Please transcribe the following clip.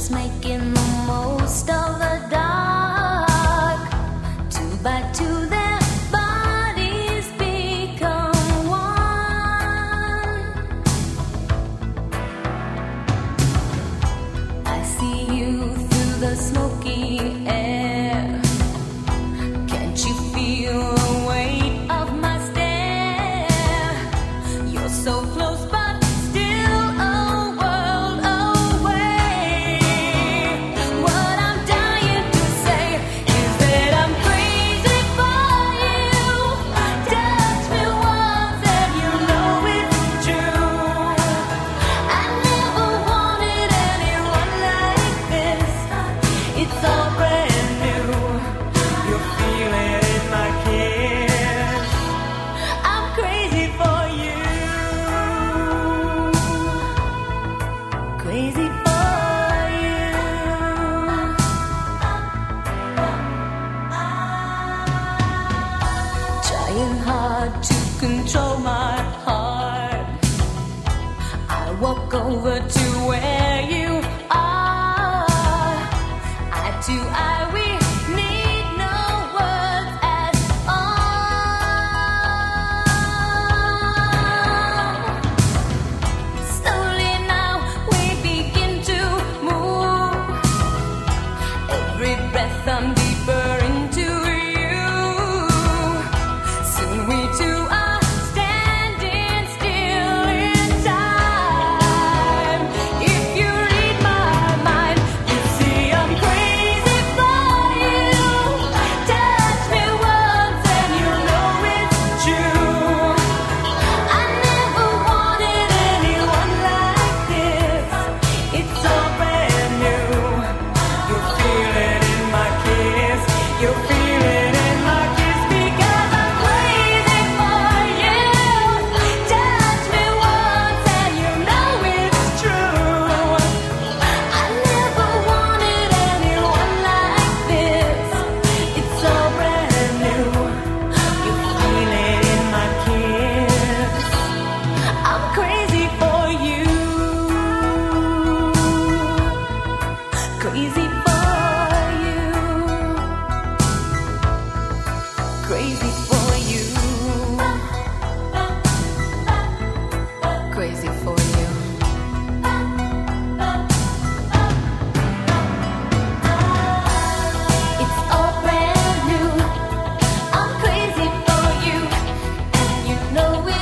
just making the most of the dark. Two by two, their bodies become one. I see you through the smoky air. Can't you feel the weight of my stare? You're so close, but still a world away. What I'm dying to say is that I'm crazy for you. Touch me once and you know it's true. I never wanted anyone like this. It's all brand new. You feel it in my kiss. I'm crazy for you. Crazy for you. Trying hard to control my heart. I walk over to where you are. Eye to eye, we need no words at all. Slowly now we begin to move. Every breath I'm deeper into you. Soon we two are standing still in time. If you read my mind, you see I'm crazy for you. Touch me once and you know it's true. I never wanted anyone like this. It's all brand new. You feel it in my kiss. You feel it in my kiss because I'm crazy for you. Touch me once and you know it's true. I never wanted anyone like this. It's all brand new. You feel it in my kiss. I'm crazy for you. Crazy for you. Crazy for you. Crazy for you. It's all brand new. I'm crazy for you, and you know it.